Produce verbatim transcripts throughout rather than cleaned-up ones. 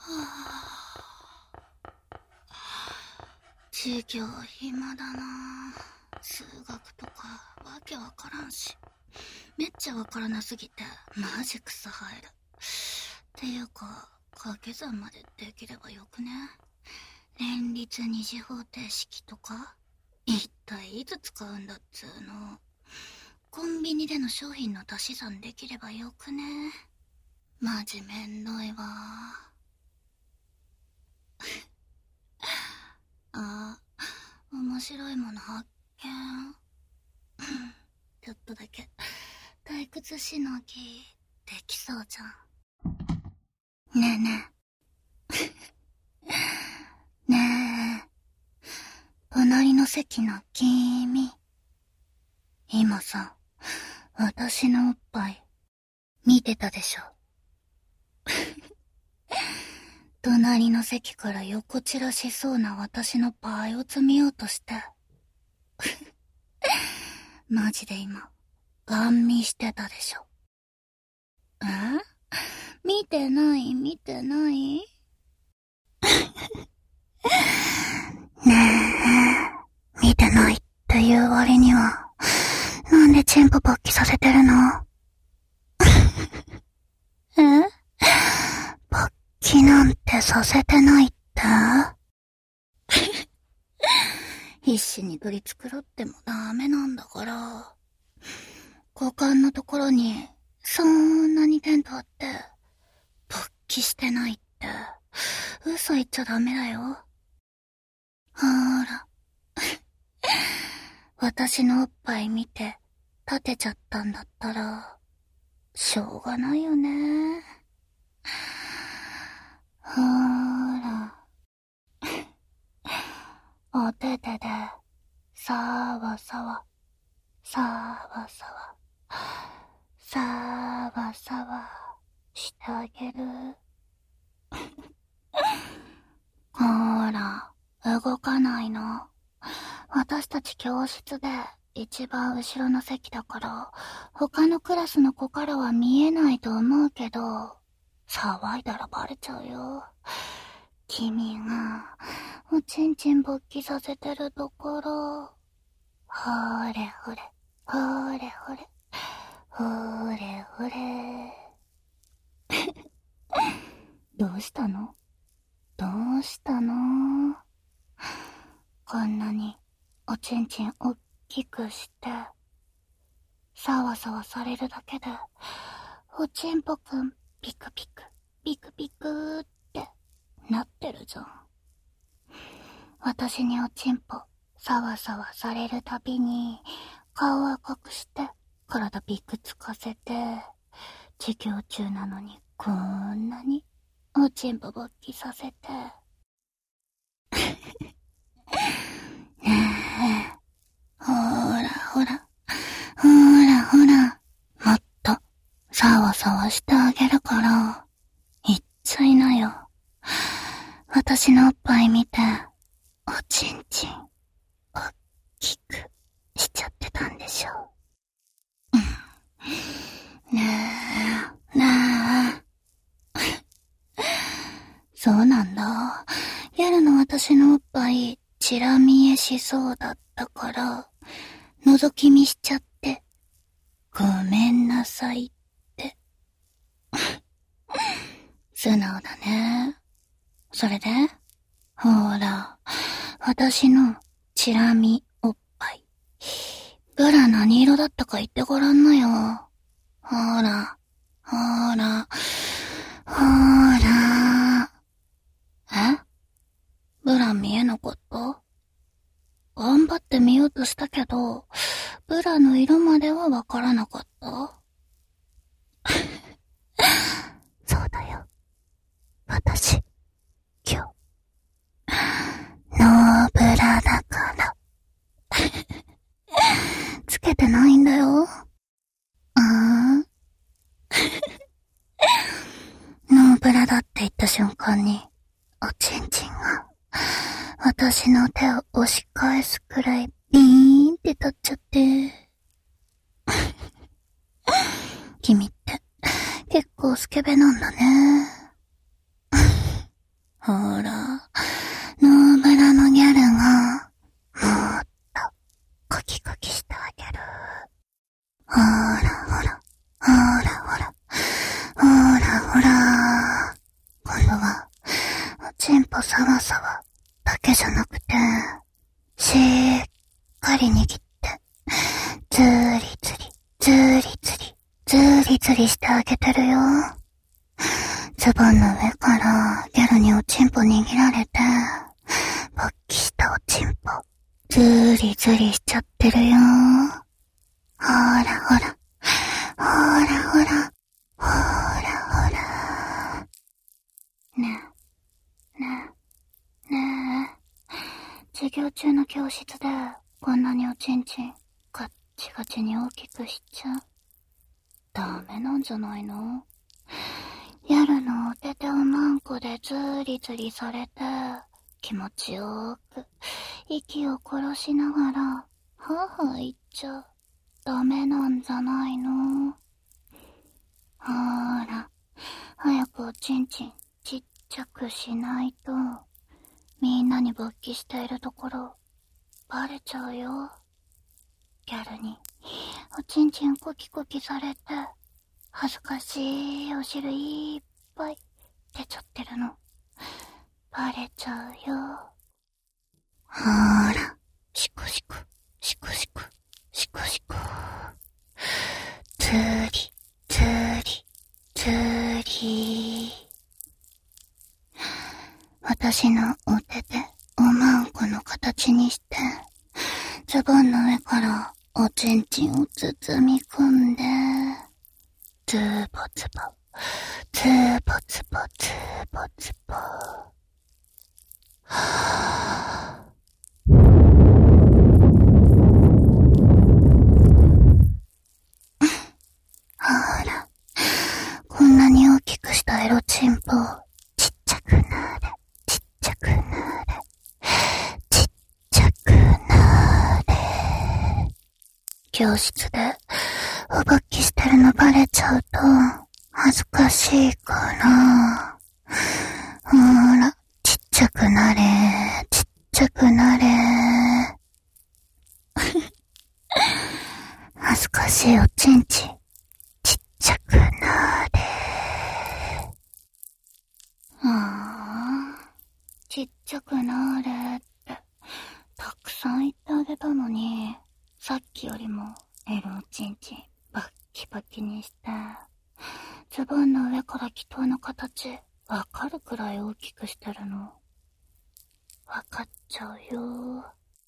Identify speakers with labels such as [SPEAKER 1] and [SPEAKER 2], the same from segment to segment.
[SPEAKER 1] 授業暇だな。数学とかわけわからんし、めっちゃわからなすぎてマジ草生える。っていうか掛け算までできればよくね。連立二次方程式とか一体いつ使うんだっつーの。コンビニでの商品の足し算できればよくね。マジめんどいわ。あ、面白いもの発見。ちょっとだけ退屈しのぎできそうじゃん。ねえねえねえ、隣の席の君、今さ、私のおっぱい見てたでしょ。隣の席から横散らしそうな私のパイを積みようとしてマジで今ガン見してたでしょ。え？見てない見てないねえ、見てないっていう割にはなんでチンポ勃起させてるの？え？勃起なんてさせてないって必死に取り繕ってもダメなんだから。股間のところにそんなにテントあって勃起してないって嘘言っちゃダメだよ。ほーら私のおっぱい見て立てちゃったんだったらしょうがないよね。ほーらお手手でさわさわさわさわさわさわしてあげる。ほーら動かないの。私たち教室で一番後ろの席だから他のクラスの子からは見えないと思うけど、騒いだらバレちゃうよ。君がおちんちん勃起させてるところ。ほれほれほれほれほれほれどうしたの？どうしたの？こんなにおちんちんおっきくしてさわさわされるだけでおちんぽくんピクピクピクピクってなってるじゃん。私におちんぽさわさわされるたびに顔赤くして体ビクつかせて、授業中なのにこんなにおちんぽ勃起させてねえ、ほらほらほらほら、もっとさわさわしてあげるから言っちゃいなよ。私のおっぱい見ておちんちんおっきくしちゃってたんでしょ。うん、ねえねえそうなんだ。夜の私のおっぱいチラ見えしそうだったから覗き見しちゃってごめんなさいって素直だね。それでほら、私のチラ見おっぱいブラ何色だったか言ってごらんなよ。ほらほらほら。え？ブラ見えなかった？頑張って見ようとしたけどブラの色まではわからなかったそうだよ、私今日ノーブラだからつけてないんだよ。あーノーブラだって言った瞬間におちんちんが私の手を押し返すくらいビーンって立っちゃって君って結構スケベなんだねほら、ノーブラのギャルが、もっと、コキコキしてあげる。ほらほら、ほらほら、ほらほら。今度は、おちんぽサワサワだけじゃなくて、しっかり握って、ずーりずり、ずーりずり、ずーりずりしてあげてるよ。ズボンの上からギャルにおちんぽ握られて、勃起したおちんぽ、ずーりずりしちゃってるよ。ほらほら、ほらほら、ほらほら。ねえ、ねえ、ねえ。授業中の教室でこんなにおちんちんガッチガチに大きくしちゃダメなんじゃないの？ギャルのお手手をマンコでズーリズリされて、気持ちよく息を殺しながらはぁはぁ言っちゃダメなんじゃないの？ほーら、早くおちんちんちっちゃくしないと、みんなに勃起しているところバレちゃうよ。ギャルにおちんちんコキコキされて、恥ずかしいお汁いっぱい出ちゃってるのバレちゃうよ。ほーら、シコシコ、シコシコ、シコシコ。ずーり、ずーり、ずーり。私のお手でおまんこの形にして、ズボンの上からおちんちんを包み込んで、ズーボズボ、ズーボズボ、ズーボズボ。はぁ。ほら、こんなに大きくしたエロチンポ、ちっちゃくなれ、ちっちゃくなれ、ちっちゃくなれ。教室でお勃起してるのバレちゃうと恥ずかしいから、ほら、ちっちゃくなれ、ちっちゃくなれ。恥ずかしいおちんちん、ちっちゃくなれ。ああ、ちっちゃくなれってたくさん言ってあげたのに、さっきよりもエロおちんちんバッキバキにして、ズボンの上から祈祷の形わかるくらい大きくしてるのわかっちゃうよ。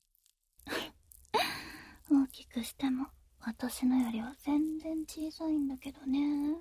[SPEAKER 1] 大きくしても私のよりは全然小さいんだけどね。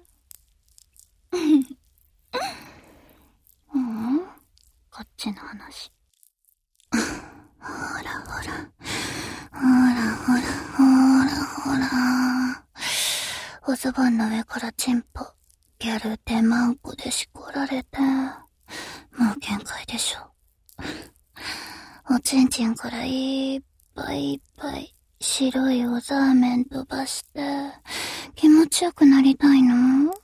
[SPEAKER 1] うん、こっちの話。ほらほら、ほらほら、ほらほら。おズボンの上からチンポ、ギャル手マンコでしこられて、もう限界でしょ。おちんちんからいっぱいいっぱい白いおザーメン飛ばして気持ちよくなりたいの？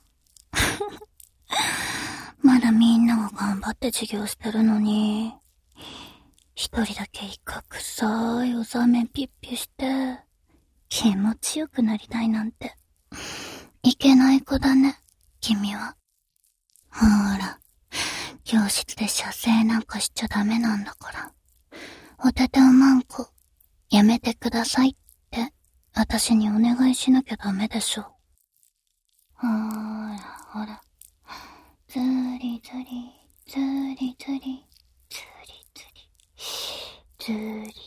[SPEAKER 1] まだみんなが頑張って授業してるのに、一人だけイカ臭いおザーメンピッピして気持ちよくなりたいなんていけない子だね、君は。ほら、教室で射精なんかしちゃダメなんだから、おててをマンコやめてくださいって私にお願いしなきゃダメでしょ。ほらほら、ずりずり、ずりずり、ずりずり、ずりず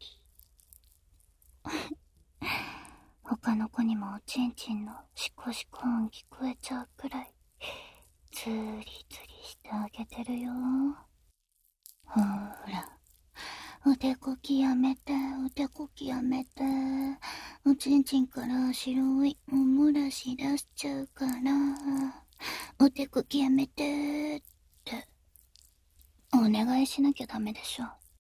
[SPEAKER 1] り。他の子にもおちんちんのシコシコ音聞こえちゃうくらいずりずりしてあげてるよ。ほら、おでこきやめて、おでこきやめて、おちんちんから白いおもらし出しちゃうから、おでこきやめてってお願いしなきゃダメでしょ。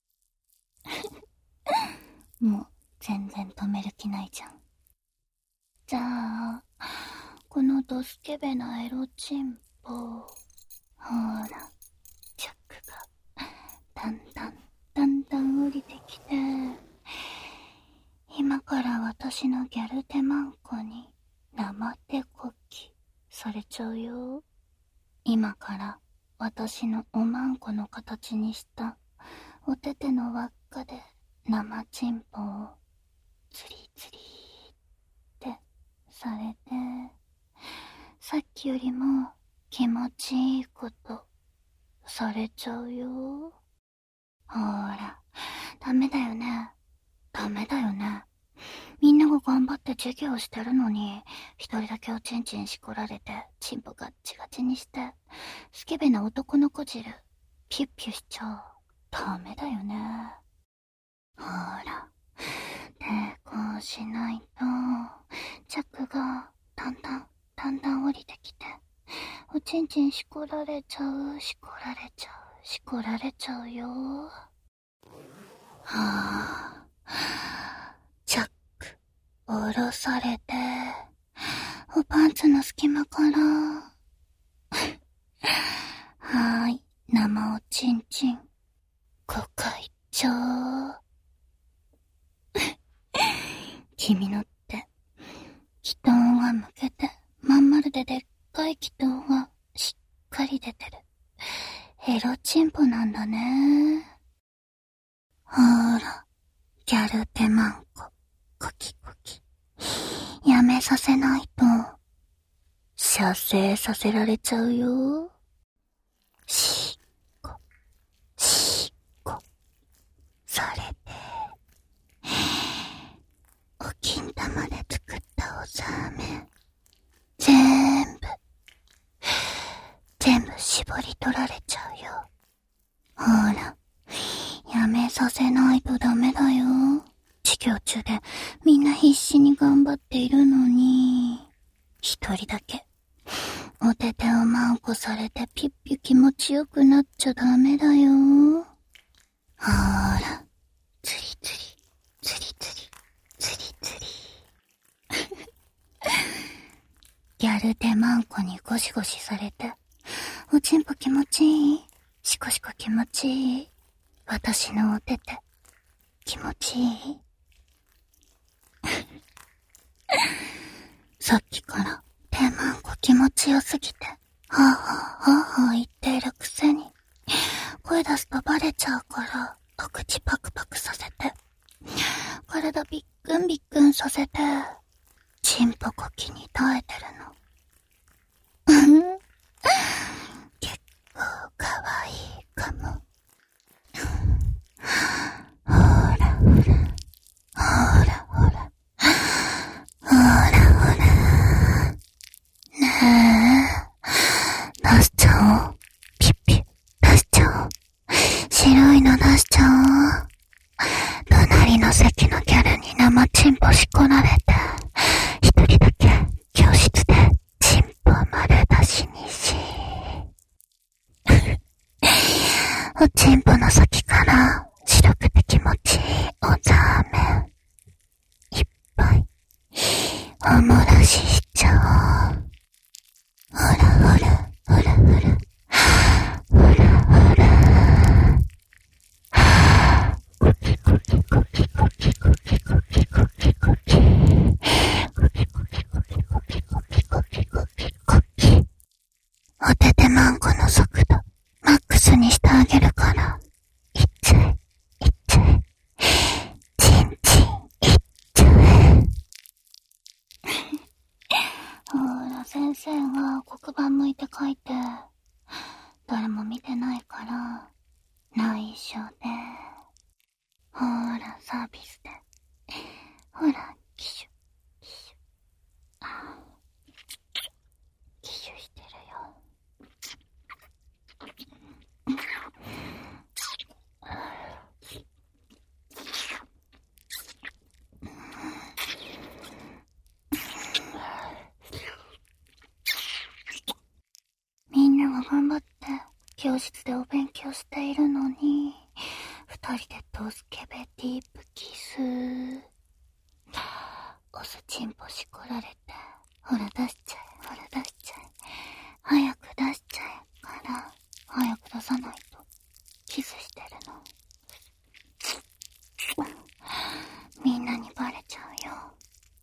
[SPEAKER 1] もう全然止める気ないじゃん。じゃあ、このドスケベなエロチンポ、ほら、チャックが私のギャルテマンコに生手こきされちゃうよ。今から私のおまんこの形にしたお手手の輪っかで生チンポをツリツリってされて、さっきよりも気持ちいいことされちゃうよ。ほら、ダメだよね。ダメだよね。みんなが頑張って授業してるのに、一人だけおちんちんしこられて、チンポガッチガチにして、スケベな男の子汁、ピュッピュしちゃう。ダメだよね。ほら、抵抗しないと、チャックがだんだん、だんだん降りてきて、おちんちんしこられちゃう、しこられちゃう、しこられちゃうよ。はぁ、チャック、下ろされて、おパンツの隙間から、はーい、生おちんちん、ごかいちょう。君のって、気筒が向けて、まん丸ででっかい気筒がしっかり出てる。エロチンポなんだね。ほーら、ギャルテマンコ、コキコキ。やめさせないと、射精させられちゃうよ。しっこ、しっこ、されて。お金玉で作ったおざめ、全部、全部絞り取られちゃうよ。ほら、やめさせないとダメだよ。授業中でみんな必死に頑張っているのに、一人だけ、お手手をマンコされてピュッピュ気持ちよくなっちゃダメだよ。ほら、ツリツリ、ツリツリ、ツリツリ。ギャルテマンコにゴシゴシされて、おちんぽ気持ちいい、シコシコ気持ちいい、私のお手手、気持ちいい。さっきからテマンコ気持ちよすぎて、はぁはぁはぁはぁ言っているくせに、声出すとバレちゃうから、お口パクパクさせて、体ビックンビックンさせて、チンポコキに耐えてるの。結構かわいいかも。ほらほら、ほらほら、ほらほら。ねえ、出しちゃおう。ピュッピュ、出しちゃおう。白いの出しちゃおう。隣の席のギャルに生チンポしこられて、一人だけ教室でチンポ丸出しにし。おちんぽの先から白くて気持ちいいおざめいっぱいおもらししちゃおう。ほらほらほらほらほらほら。コキコキコキコキコキコキコキコキコキコキコキコキコキコキコキコキコキ。お手手マンコの速度マックスにしてあげるから、いっちゃえ、いっちゃえ、チンチンいっちゃえ。ほら、先生が黒板向いて書いて、誰も見てないから、内緒で。ほら、サービスで。ほら、キシュ、キシュ。あー、キシュしてるよ。みんなが頑張って教室でお勉強しているのに、二人でドスケベディープキス。おすちんぽしこられて、ほら出しちゃえ、ほら出しちゃえ、早く出しちゃえから、早く出さないとキスしてるの。みんなにバレちゃうよ。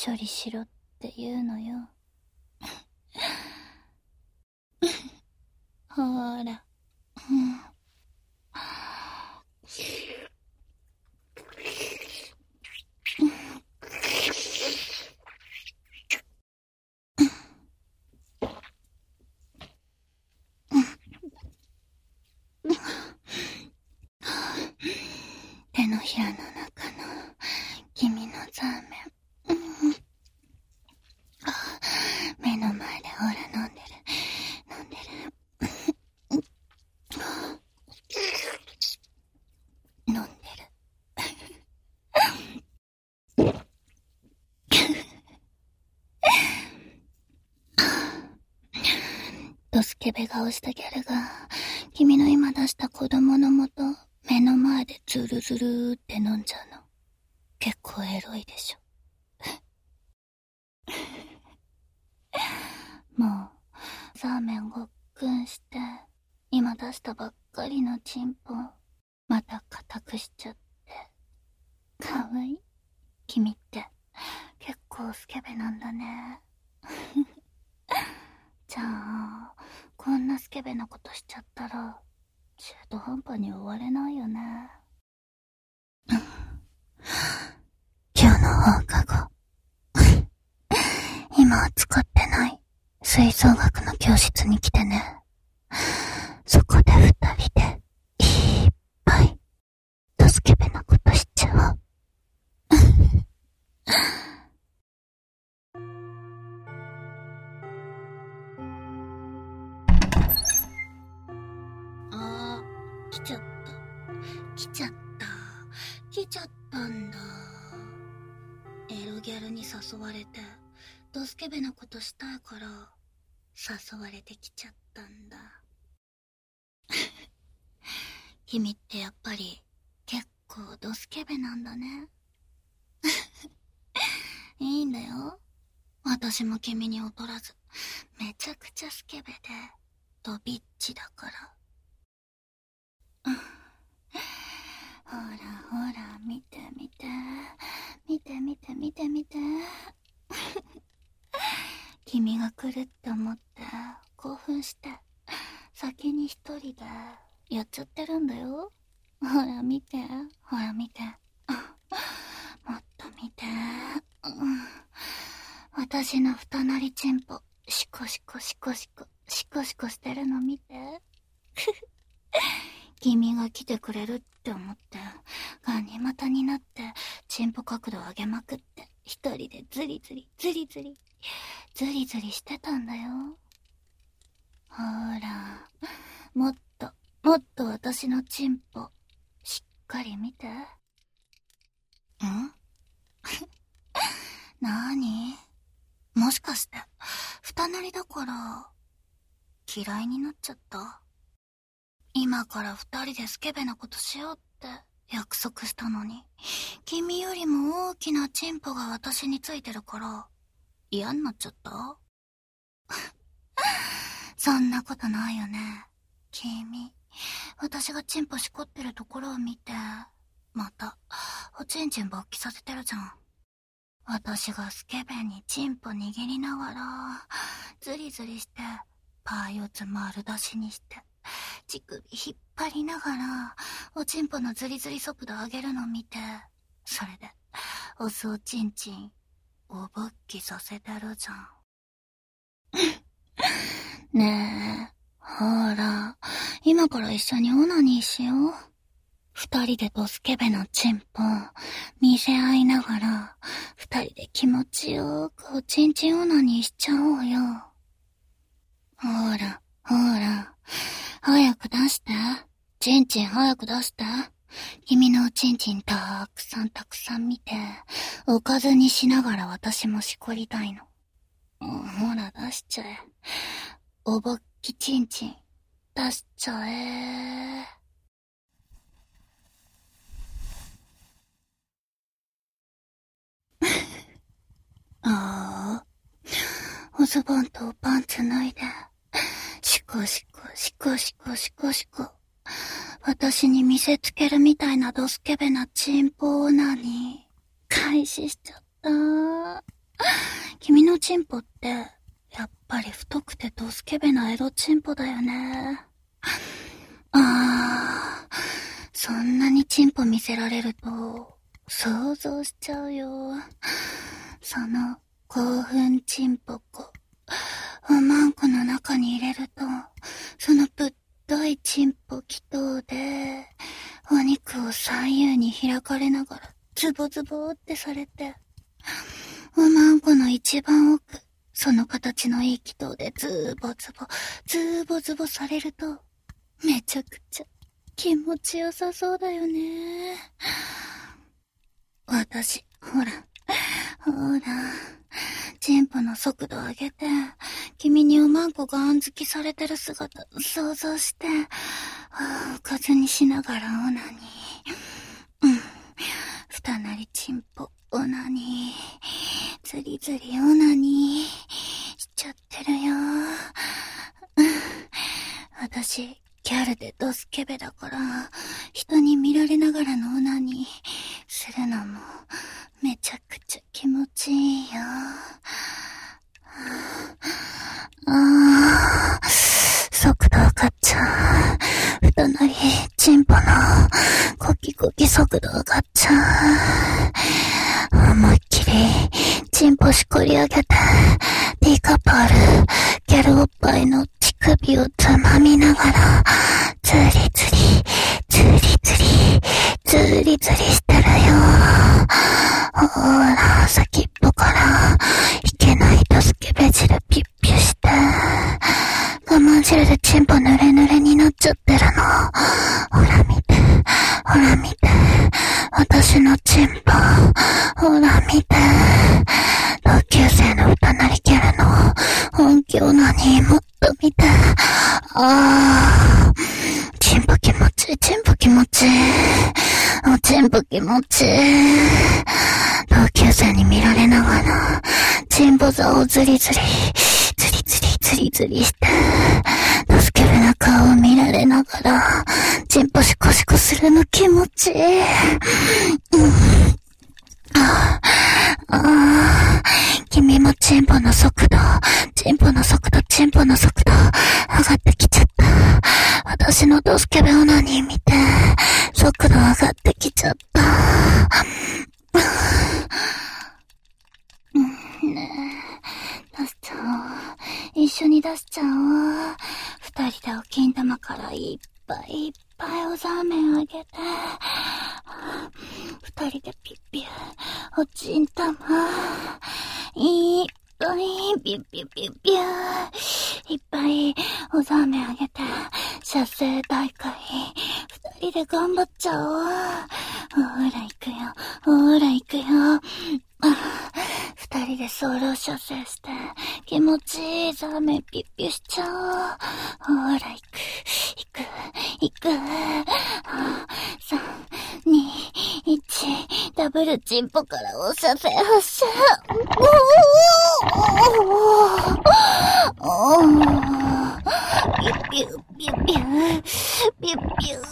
[SPEAKER 1] 処理しろって言うのよ。ほーら、うん。手のひらの中の君のザーメン、うん、目の前でほら飲んでる飲んでる飲んでるドスケベ顔したギャルが君の今出した子供のもと目の前でズルズルーって飲んじゃうの結構エロいでしょ。もうザーメンごっくんして今出したばっかりのチンポまた固くしちゃってかわいい。君って結構スケベなんだね。じゃあこんなスケベなことしちゃったら中途半端に終われないよね。今日の放課後今は使ってない吹奏楽の教室に来てね。そこで二人でいっぱいドスケベなことしちゃおう。あー、来ちゃった来ちゃった来ちゃったんだ。エロギャルに誘われてドスケベなことしたいから誘われてきちゃったんだ。君ってやっぱり結構ドスケベなんだね。いいんだよ。私も君に劣らずめちゃくちゃスケベでドビッチだから。ほらほら見て見て見て見て見て見て。君が来るって思って興奮して先に一人でやっちゃってるんだよ。ほら見てほら見てもっと見て、うん、私の二なりチンポシコシコシコシコシコシコしてるの見て。君が来てくれるって思ってガニ股になってチンポ角度上げまくって一人でズリズリズリズリズリズリしてたんだよ。ほらもっともっと私のチンポしっかり見て。んなーにもしかして二なりだから嫌いになっちゃった？今から二人でスケベなことしようって約束したのに君よりも大きなチンポが私についてるから嫌になっちゃった？そんなことないよね。君私がチンポしこってるところを見てまたおちんちん勃起させてるじゃん。私がスケベにチンポ握りながらズリズリしてパー四つ丸出しにして乳首引っ張りながらおちんぽのズリズリ速度上げるの見てそれでオスおちんちんお勃起させてるじゃん。ねえほら今から一緒にオナニーしよう。二人でドスケベのチンポ見せ合いながら二人で気持ちよくおちんちんオナニーしちゃおうよ。ほらほら早く出して。チンチン早く出して。君のおちんちんたくさんたくさん見て、おかずにしながら私もしこりたいの。ほら出しちゃえ。おぼっきちんちん出しちゃえ。ああ、おズボンとパンツ脱いで。シコシコシコシコシコシコ私に見せつけるみたいなドスケベなチンポオナに開始しちゃった。 君のチンポって、やっぱり太くてドスケベなエロチンポだよね。あー、そんなにチンポ見せられると、想像しちゃうよ。その興奮チンポコ、おまんこの中に入れると、そのぶっといチンポ気筒で、お肉を左右に開かれながら、ズボズボってされて、おまんこの一番奥、その形のいい気筒でズボズボ、ズボズボされると、めちゃくちゃ気持ちよさそうだよね。私、ほら、ほら、チンポの速度上げて、君におまんこがあんずきされてる姿想像して、おかずにしながらオナニー。うん。二なりチンポ、オナニー。ずりずりオナニー。しちゃってるよ。私、ギャルでドスケベだから、人に見られながらのオナニーするのも、めちゃくちゃ気持ちいいよ。あー、速度上がっちゃう。二なりチンポのコキコキ速度上がっちゃう。思いっきりチンポしこり上げて、ティーカップあるギャルおっぱいの乳首をつまみながら、ズリズリ、ズリズリ、ズリズリしてるよ。ほら、先っぽからいけないとスケベ汁ピュッピュして、我慢汁でチンポ濡れ濡れになっちゃってるの。ほら見て、ほら見て、私のチンポ、ほら見て、同級生の歌なりキャラの本気オナニーもっと見て、あー、チンポ気持ちいい、チンポ気持ちいい、おチンポ気持ちいい。同級生に見られながら、チンポ座をズリズリ、ズリズリズリズリして、ドスケベな顔を見られながら、チンポシコシコするの気持ちいい。うん、ああ、君もチンポの速度、チンポの速度、チンポの速度、上がってきちゃった。私のドスケベオナニー見て、速度上がってきちゃった。ねえ、出しちゃおう。一緒に出しちゃおう。二人でお金玉からいっぱいいっぱいおザーメンあげて、二人でピッピュおちん玉いっぱいピッピュピッピュいっぱいおザーメンあげて、射精大会二人で頑張っちゃおう。ほら行くよ、ほら行くよ。二人でソロ射精して気持ちいいザーメンピッピュしちゃおう。ほら行く行く行く。三二一ダブルチンポからお射精発射。おーおーピュピュピュピュピュピュ。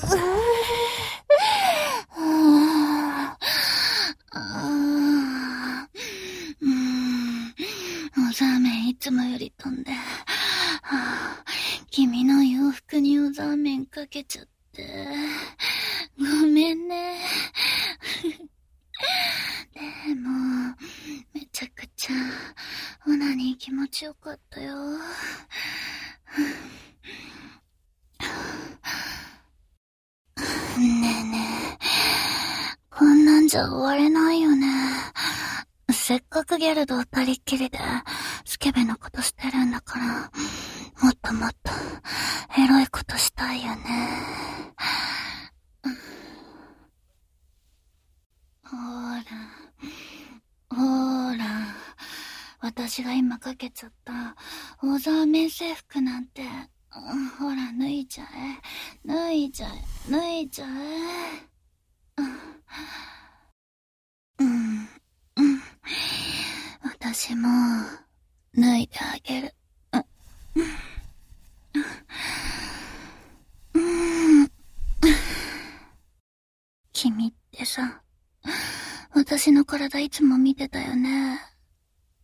[SPEAKER 1] ああ、うーん、おザーメンいつもより飛んで、はあ、君の洋服におザーメンかけちゃって、ごめんね。でも、めちゃくちゃ、オナニー気持ちよかったよ。ねえねえ、こんなんじゃ終われないよね。せっかくギャルと二人っきりでスケベなことしてるんだから、もっともっとエロいことしたいよね。ほら、ほら、私が今かけちゃったオザーメン制服なんて、ほら脱いじゃえ、脱いじゃえ、脱いじゃえ。うん、うん。私も脱いであげる。うん、うん。君ってさ、私の体いつも見てたよね。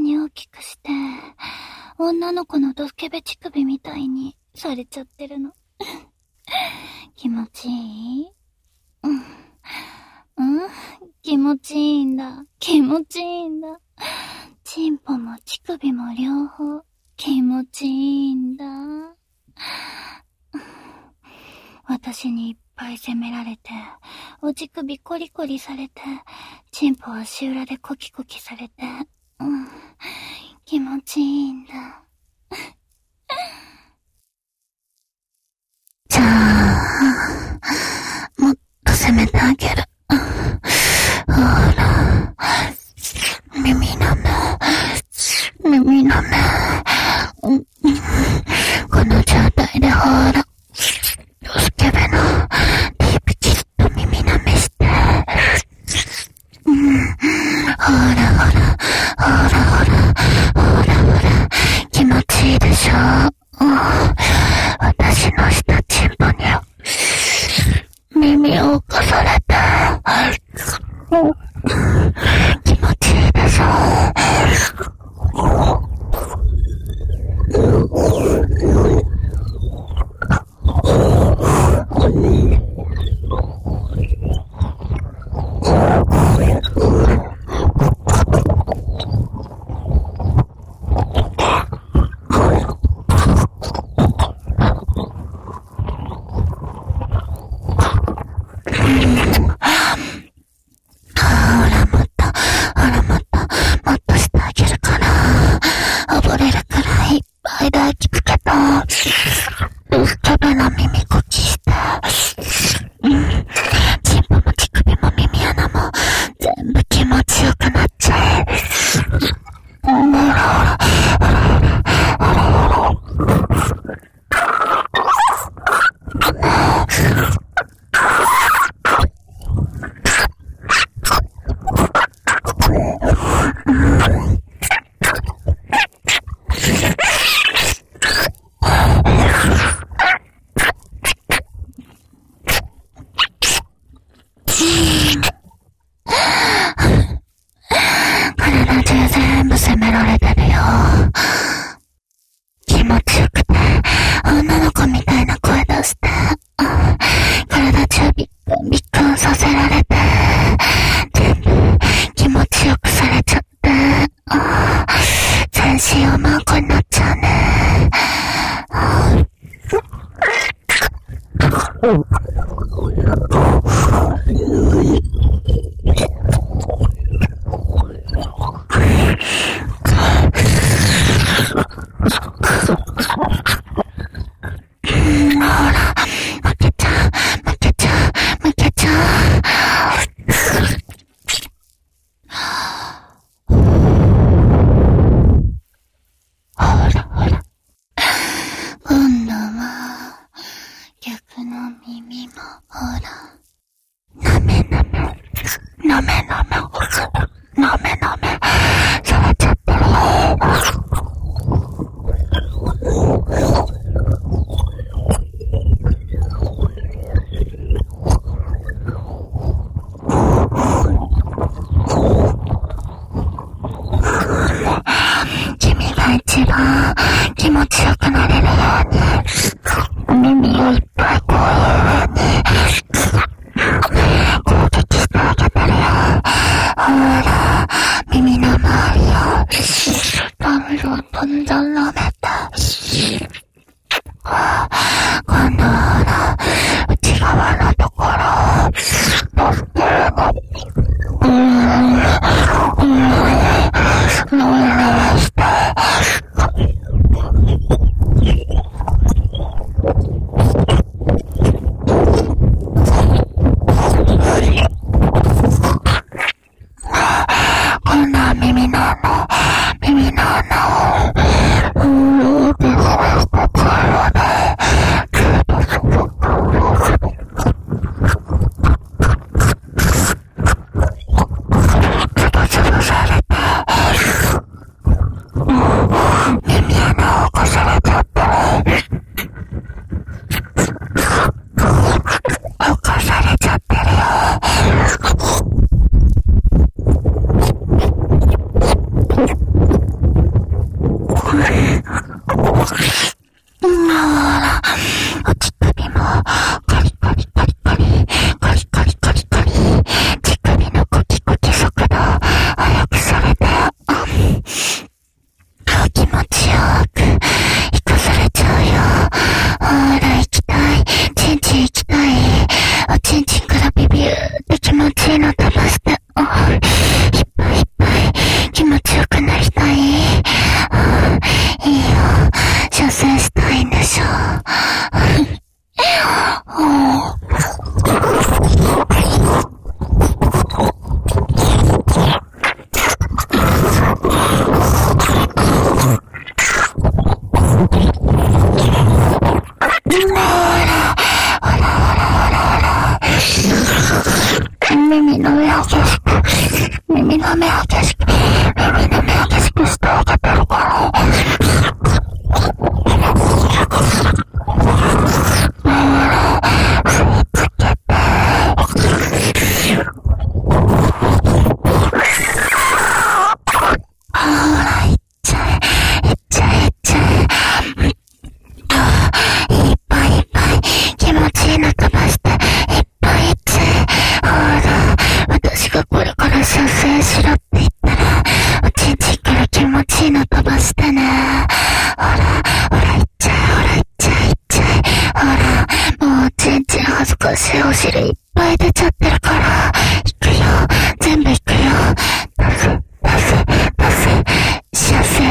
[SPEAKER 1] に大きくして、女の子のドスケベ乳首みたいにされちゃってるの。気持ちいい？うん。うん？気持ちいいんだ。気持ちいいんだ。チンポも乳首も両方気持ちいいんだ。私にいっぱい責められて、お乳首コリコリされて、チンポ足裏でコキコキされて、うん、気持ちいいんだ。じゃあ、もっと責めてあげる。ほら、耳の目、耳の目、うん、この状態でほら、ドスケベのディープキスと耳舐めして、うん、ほらほら、ほらほら、ほらほら、気持ちいいでしょ、うん、私の下チンポに耳をかされて、うん、気持ちいいでしょ。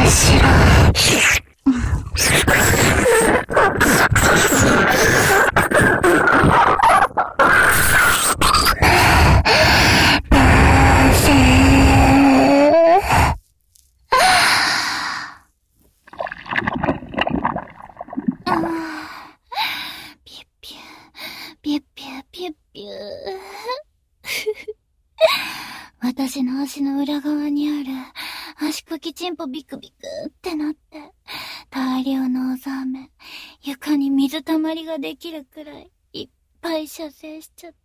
[SPEAKER 1] しろ。私の足の裏側にある足首チンポビクビクってなって、大量のおざめ、床に水たまりができるくらいいっぱい射精しちゃって。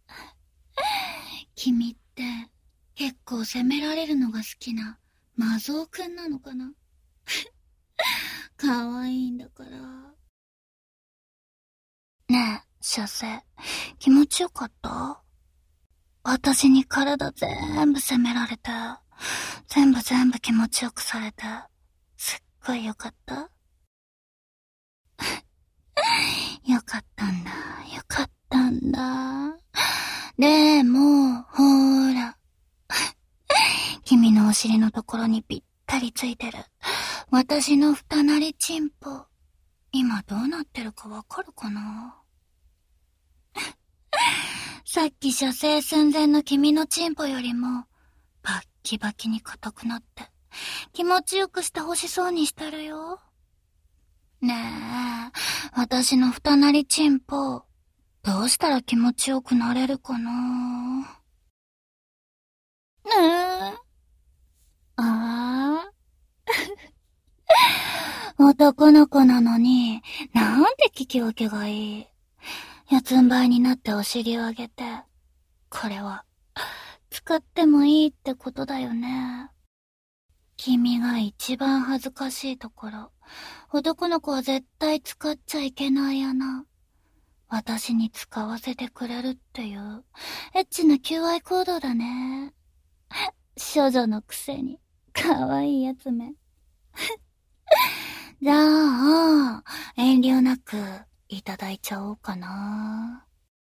[SPEAKER 1] 君って結構責められるのが好きなマゾウくんなのかな。可愛いんだから。ねえ、射精気持ちよかった？私に体全部責められて、全部全部気持ちよくされて、すっごいよかった？よかったんだ、よかったんだ。でも、ほーら。君のお尻のところにぴったりついてる、私の二なりチンポ。今どうなってるかわかるかな？さっき射精寸前の君のチンポよりも、バッキバキに硬くなって、気持ちよくして欲しそうにしてるよ。ねえ、私の二なりチンポ、どうしたら気持ちよくなれるかな？ねえ。ああ。男の子なのに、なんて聞き分けがいい。四つん這いになってお尻を上げて、これは、使ってもいいってことだよね。君が一番恥ずかしいところ、男の子は絶対使っちゃいけない穴。私に使わせてくれるっていう、エッチな求愛行動だね。処女のくせに、かわいいやつめ。じゃあ、遠慮なく、いただいちゃおうかな。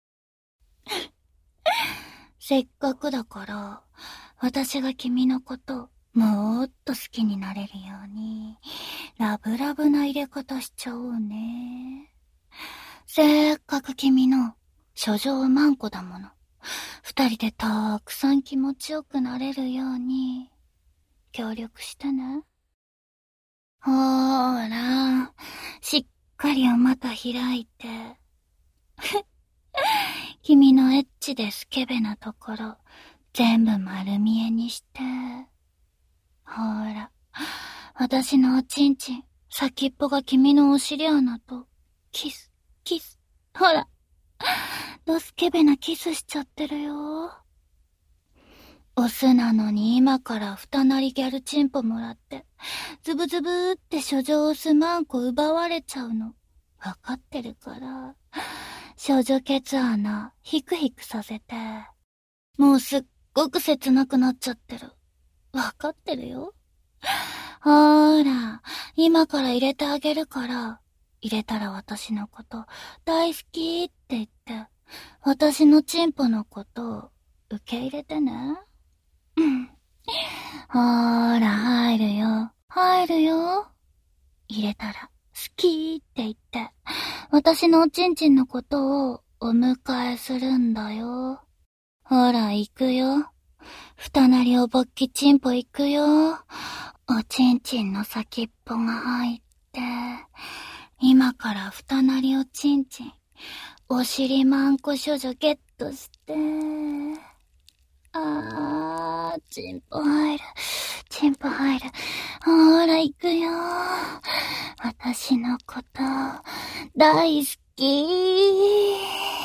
[SPEAKER 1] せっかくだから、私が君のこともっと好きになれるように、ラブラブな入れ方しちゃおうね。せっかく君の処女マンコだもの。二人でたくさん気持ちよくなれるように、協力してね。ほーら、しっかりお股開いて。君のエッチでスケベなところ、全部丸見えにして。ほーら、私のおちんちん、先っぽが君のお尻穴と、キス、キス。ほら、ドスケベなキスしちゃってるよ。オスなのに今から二なりギャルチンポもらって、ズブズブーって処女オスマンコ奪われちゃうの。わかってるから、処女ケツ穴、ヒクヒクさせて。もうすっごく切なくなっちゃってる。わかってるよ。ほーら、今から入れてあげるから、入れたら私のこと大好きって言って、私のチンポのことを受け入れてね。うん。ほーら、入るよ。入るよ。入れたら、好きって言って、私のおちんちんのことをお迎えするんだよ。ほら、行くよ。二なりおぼっきチンポ行くよ。おちんちんの先っぽが入って、今から二なりおちんちん、お尻マンコ処女ゲットして、あー、チンポ入る。チンポ入る。ほーら、行くよ。私のこと、大好き。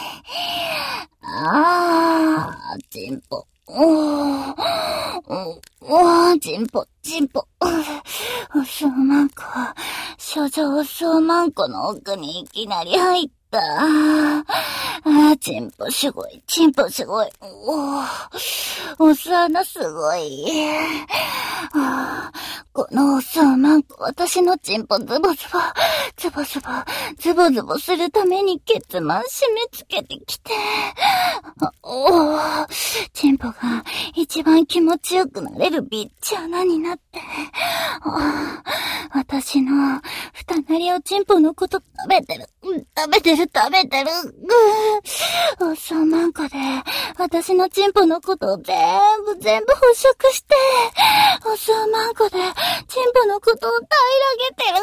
[SPEAKER 1] あー、チンポ。おー、おー、チンポ、チンポ。おすおまんこ、処女おすおまんこの奥にいきなり入った。あー、チンポすごい、チンポすごい。おー、おす穴すごい。あー、このおすおまんこ、私のチンポズボズボ、ズボズボ、ズボズボするためにケツマン締め付けてきて。おー、チンポが一番気持ちよくなれるビッチ穴になって。お私の、二なりおちんぽのこと食べてる。食べてる食べてる。ぐー。おっさんまんこで、私のちんぽのことを全部全部捕食して、おっさんまんこで、ちんぽのことを平らげてる。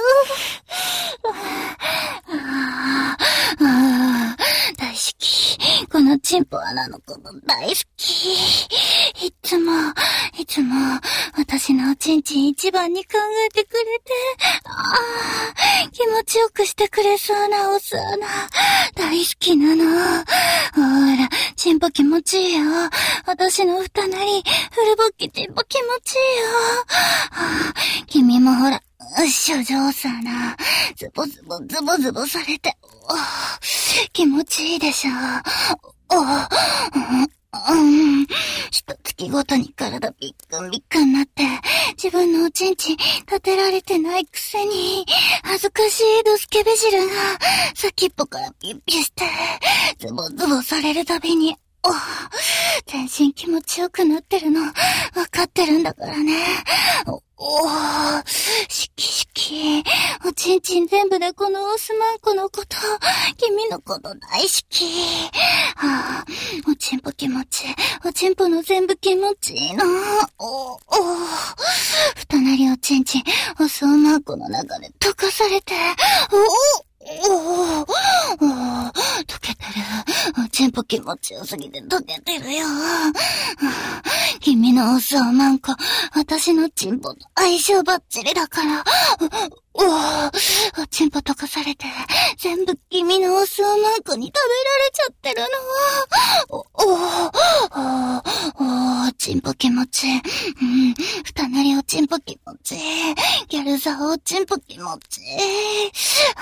[SPEAKER 1] あーあー大好き。このちんぽ穴のこと大好き。いつも、いつも、私のおちんちん一番に考えてくれて、ああ、気持ちよくしてくれそうなおさな、大好きなの。ほら、ちんぽ気持ちいいよ。私の二なり、フルボッキちんぽ気持ちいいよ。ああ、君もほら、少女さな、ズボズボズボズボされて、気持ちいいでしょ。おうん。一月ごとに体ビックンビックンなって、自分のおちんちん立てられてないくせに、恥ずかしいドスケベ汁が、先っぽからピッピして、ズボズボされるたびに、お全身気持ちよくなってるの、わかってるんだからね。お、おー、しきしき。おちんちん全部でこのオスマンコのこと、君のこと大好き。はあ、おちんぽ気持ちいい。おちんぽの全部気持ちいいの。お、お、二なりおちんちん、オスマンコの中で溶かされて、お、おー、おー、溶けてる。おちんぽ気持ちよすぎて溶けてるよ。君のおすおまんこ、私のちんぽと相性バッチリだから。おー、おちんぽ溶かされて、全部君のおすおまんこに食べられちゃってるの。お、おー、おー、おちんぽ気持ちいい。うん、二なりおちんぽ気持ちいい。ギャルザおちんぽ気持ちいい。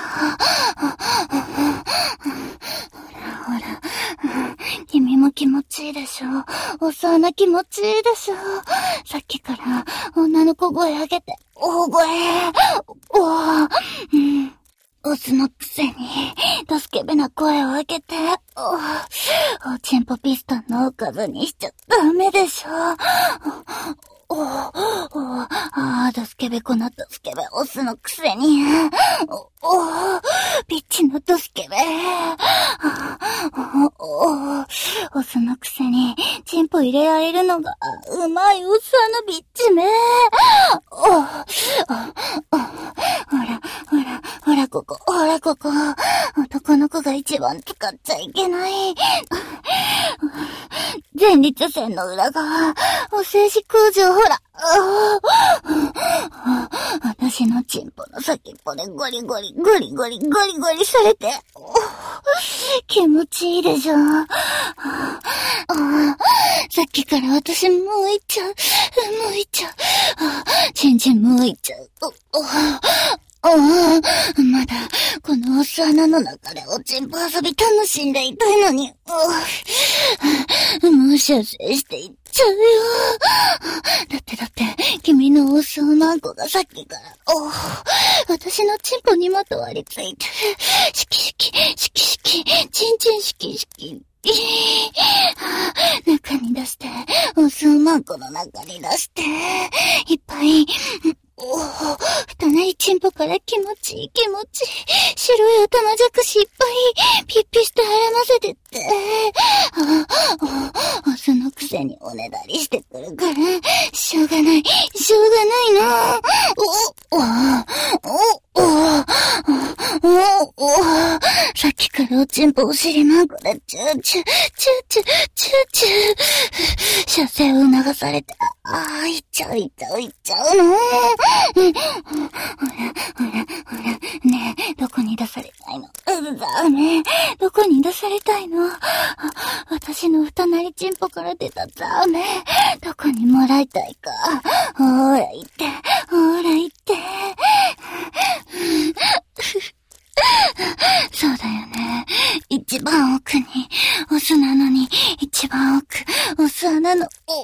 [SPEAKER 1] ほらほら、君も気持ちいいでしょ。おさな気持ちいいでしょ。さっきから女の子声上げて、大声、おー、うん。オスのくせに、ドスケベな声を上げて、お、おちんぽピストンのおかずにしちゃダメでしょ。お、お、お、あー、ドスケベこのドスケベオスのくせに、お、お、ピッチのドスケベ、お、お、オスのくせに、チンポ入れられるのが、うまいオスのビッチめ、お、お、お、ほら、ほら、ほらここ、ほらここ、男の子が一番使っちゃいけない。前立腺の裏側、お静止空場ほら、私のチンポの先っぽでゴリゴリ、ゴリゴリ、ゴリゴリされて、気持ちいいでしょ。さっきから私もういっちゃう、もういっちゃう、チンチンもういっちゃう。おお、まだ、このお巣穴の中でおちんぽ遊び楽しんでいたいのに、もう射精していっちゃうよ。だってだって、君のお巣マンコがさっきから、お私のチンポにまとわりついて、シキシキ、シキシキ、チンチンシキシキ、中に出して、お巣マンコの中に出して、いっぱい、おお、二なりチンポから気持ちいい気持ちいい。白いおたまじゃくしいっぱい、ピッピしてはらませてって。お、お、そのくせにおねだりしてくるから、しょうがない、しょうがないの。お、お、お、お、お、お、さっきからおちんぽお尻マンコでチューチュー、チューチュー、チューチュー。射精を促されて、ああ、いっちゃう、いっちゃう、いっちゃうの。うん、ほら、ほら、ほら、ねえ、どこに出されたいの？うざねえ、どこに出されたいの？私の二なりチンポから出たザーメン、どこにもらいたいか。ほら、言って、ほら、言って。そうだよね。一番奥に、オスなのに、一番奥、オス穴の、お、お、お、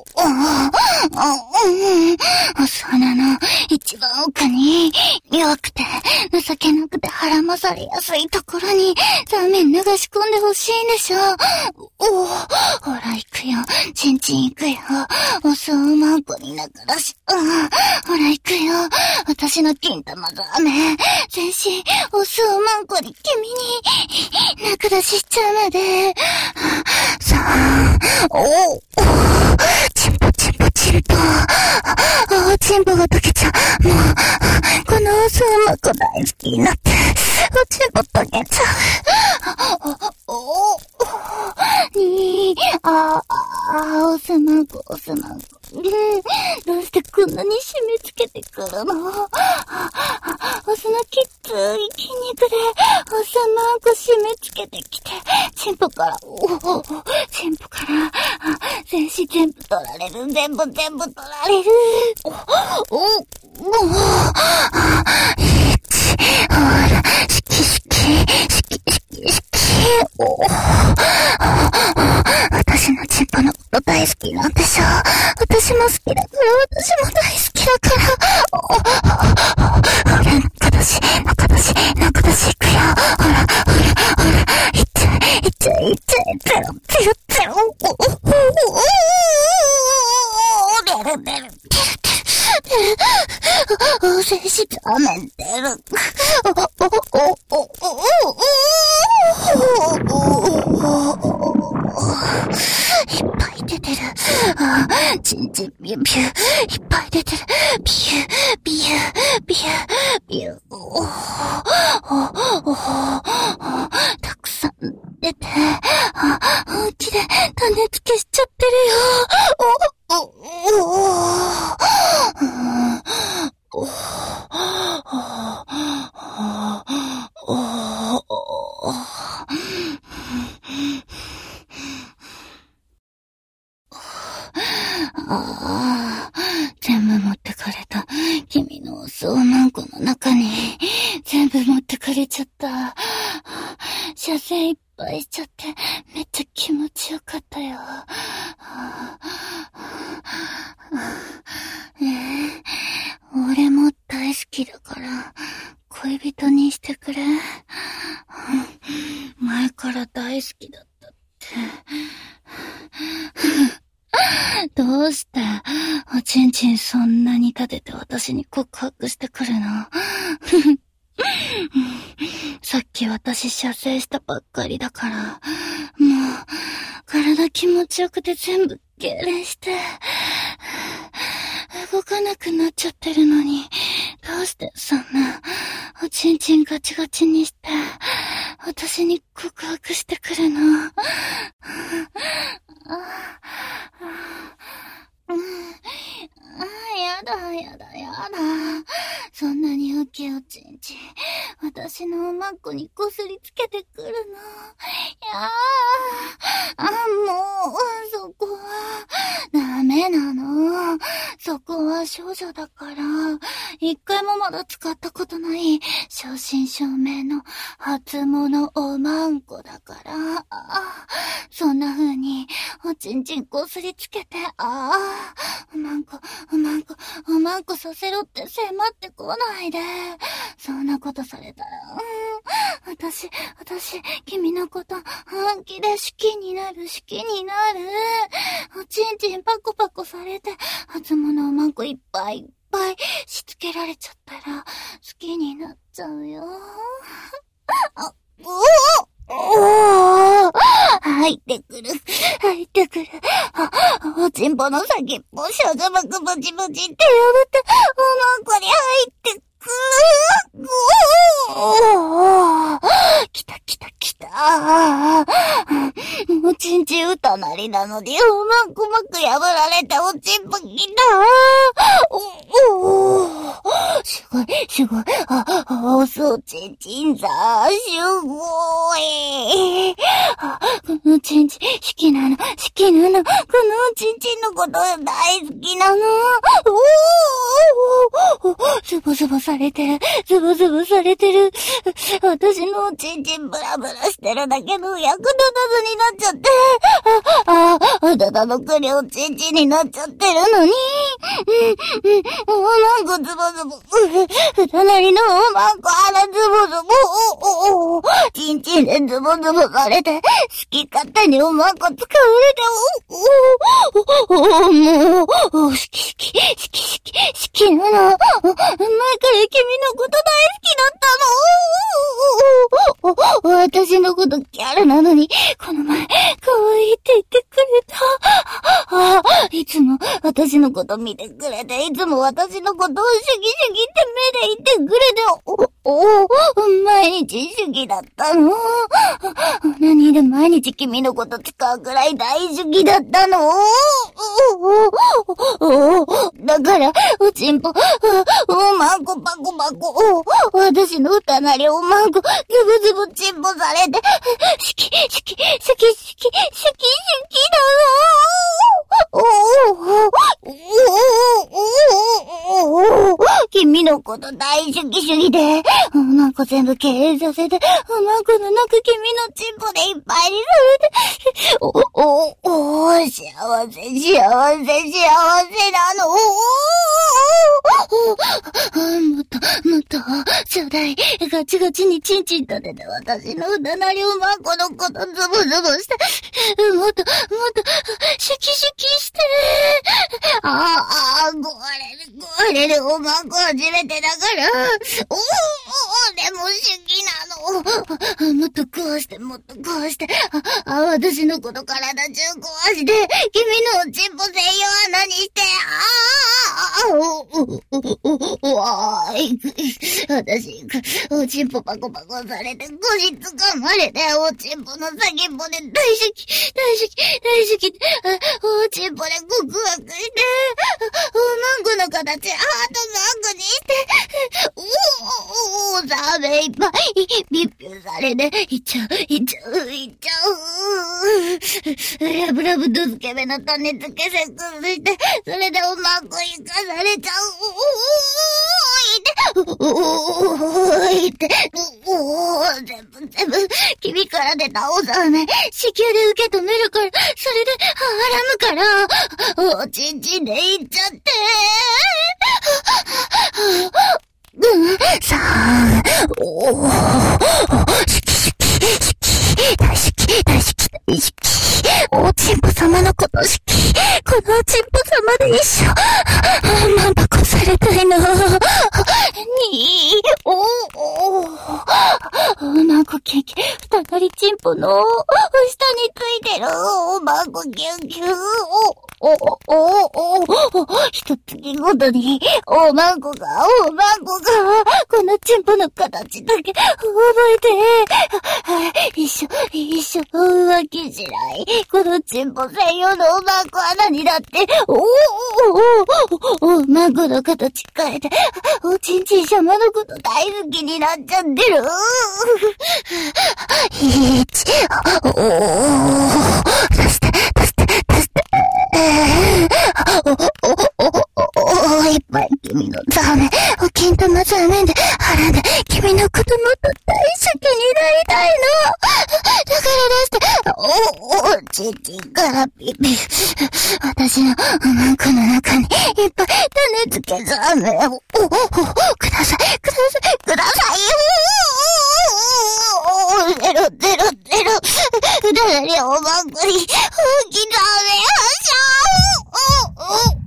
[SPEAKER 1] オス穴の、一番奥に、弱くて、情けなくて腹まされやすいところに、残面流し込んでほしいんでしょ。お、ほら行くよ。チンチン行くよ。オスをマンコに中出し、うん、ほら行くよ。 私の金玉ザーメン、全身、お酢をまんこに君に、泣く出ししちゃうまで、さあ、おお、チンポチンポチンポ、あ、チンポが溶けちゃう。もう、このお酢をまんこ大好きになって、おチンポ溶けちゃう。お、お、お、にー、あ、あ、お酢まんこ、お酢まんこ。うん、どうしてこんなに締め付けてくるの？お酢のきつい筋肉で、お酢まんこ締め付けてきて、チンポから、おお、チンポから、全身全部取られる、全部全部取られる。お、お、もう、いち、ほら、しきしき、しきしきしき、お、私のチンポのこと大好きなんでしょ。私も好きだから、私も大好きだから。ほら、中出し、中出し、中出しいくよ。ほら、ほら、ほら、いっちゃえ、いっちゃえ、いっちゃえ、ペロ、ペロ、ペロ、お、お、お、お、出る、出る、出る、出る。お、精子ダメン出る。お、お、お、お、お、お、お、いっぱい出てる。ああ、ちんちんビュービュー。いっぱい出てる。ビュー、ビュー、ビュー、ビュー。おおおおたくさん出て、あ、本気で種付けしちゃってるよ。お、お、お、お、お、お、お、お、ああ、全部持ってかれた。君のお酢をまんこの中に、全部持ってかれちゃった。射精いっぱいしちゃって、めっちゃ気持ちよかったよ。ねえ、俺も大好きだから、恋人にしてくれ。前から大好きだったって。どうして、おちんちんそんなに立てて私に告白してくるの？さっき私射精したばっかりだから、もう、体気持ちよくて全部痙攣して、動かなくなっちゃってるのに、どうしてそんな、おちんちんガチガチにして、私に告白してくるの？うん、ああ、やだ、やだ、やだ。そんなに大きいおちんちん、私のおまんこにこすりつけてくるの。やあ、あ、もう、そこは、ダメなの。そこは少女だから、一回もまだ使ったことない、正真正銘の初物おまんこだから、あ、そんな風に、おちんちんこすりつけて、ああ、おまんこ、おまんこ、おまんこさせろって迫ってこないで。そんなことされたら、うん、私、私、君のこと本気で好きになる、好きになる。おちんちんパコパコされて、初物おまんこいっぱいいっぱいしつけられちゃったら、好きになっちゃうよ。あ、うおおー、入ってくる、入ってくる。あ、おちんぽの先っぽ、少女膜ブチブチって破って、おまんこに入ってくる。おー、来た来た来た。おちんちん歌なりなのに、おまんこ膜破られておちんぽ来た。お、おー、すごい、すごい。あ、おそちんちんさ、すごい。あ、このちんちん、好きなの、好きなの。このちんちんのこと大好きなの。おー、おー、ズボズボされてる、ズボズボされてる。私のおちんちんブラブラしてるだけの役立たずになっちゃって。あ、あ、あたたのくりおちんちんになっちゃってるのに。うん、うん、おまんこズボズボ。ふたなりのおまんこあらズボズボ。お、お、お、ちんちんでズボズボされて、好き勝手におまんこ使われて、お、お、お、もう、好き好き、好き好き、好きなの。 から君のこと大好きだったの。私のことギャルなのに、この前、可愛いって言ってくれた。ああ、いつも私のこと見てくれて、いつも私のことをシュキシュキって目で言ってくれて、お、お、毎日主義だったの。何で毎日君のこと使うくらい大主義だったの。だから、おちんぽ、おまんこパコパコ、私の歌なりおまんこ、ズブズブチンポされて、シキ、シキ、シキ、シキ、シキ、シキだの。君のこと大主義主義で、おまんこ全部経営させて、おまんこの中君のチンポでいっぱいにされて、お、お、お、幸せ、幸せ、幸せなの。もっと、もっと、ちょうだい。ガチガチにチンチン立てて私の歌なりおまんこのことズボズボして、もっと、もっと、シュキシュキして。ああ、壊れる、壊れるおまんこ初めてだから。おお、でも主義なの。もっと壊して、もっと壊して。あ、あ、私のこと体中壊して、君のおちんぽ専用穴にして、ああ、お、お、お、お、わーい。私、おちんぽパコパコされて、腰掴まれて、おちんぽの先っぽで大好き、大好き、大好き、おちんぽで告白して、おまんこの形、ハートマークにして、おお、お、さめいっぱい、ビッピュされて、いっちゃう、いっちゃう、いっちゃう。ラブラブとスケベの種付けセックスして、それでおまんこ生かされちゃう。おーいって、おーいって、おー、全部全部、君から出たおさめ、子宮で受け止めるから、それで、はらむから、おちんちんでいっちゃって。うん、さあ、おー、好き好き、好き、大好き、大好き、大好き。おちんぽ様のこと好き。このおちんぽ様で一緒。マンパコされたいの。にー、おー、おー。おまんこキュンキュン、二なりちんぽの、下についてる。おまんこキュンキュン、お、お、お、お、お、一月ごとに、おまんこが、おまんこが、このチンポの形だけ覚えて、一緒、一緒、浮気しない。このチンポ専用のおまんこ穴にだって、お、お、お、おまんこの形変えて、おちんちん様のこと大好きになっちゃってる。一、お、お、出して、出して、出して、お、お、お、お、お、いっぱい君のザメ、お金玉ザメで腹で君のこともっと大好きになりたいの。だから出して、お、お、ちんちんからピピ。私のおまんこの中にいっぱい種付けザメを、お、お、ください、ください、くださいよ。ゼロゼロゼロ。だからね、おまんこに、大きな目をしゃお、お、お、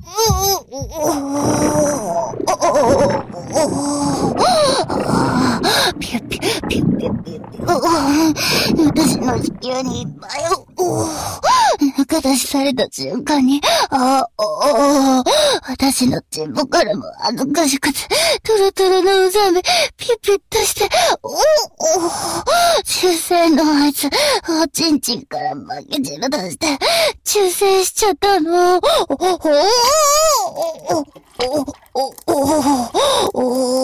[SPEAKER 1] ピュッピュッピュッピュッピュッピュッ。私の子宮にいっぱい中出しされた瞬間に、あ、お、私のチンポからも恥ずかしくて、トロトロのうざめ、ピュッピュッとして、お、お、中性のあいつ、おちんちんから負け汁出して、中性しちゃったの。お、お、お、お、お、お、お、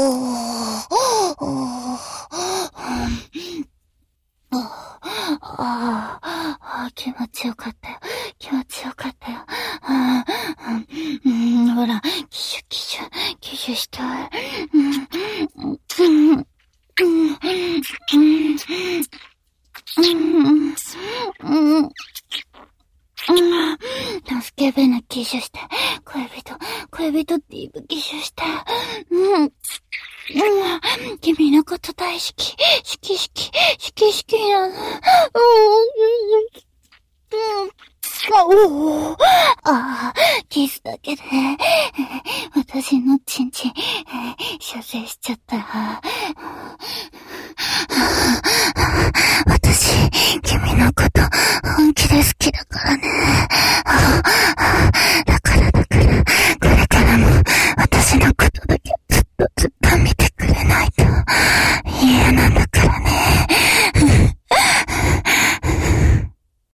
[SPEAKER 1] ああ、気持ちよかったよ。気持ちよかったよ。ああ、うん、ほら、キシュキシュ、キシュしたい。うん、うん、うん、うん、うん。スケベなキシュして、恋人、恋人って言うキシュして、うん。うん、君のこと大好き、好き好き、好き好きなの。うん、うん、 おお、ああ、キスだけで、私のチンチン、射精しちゃった。私、君のこと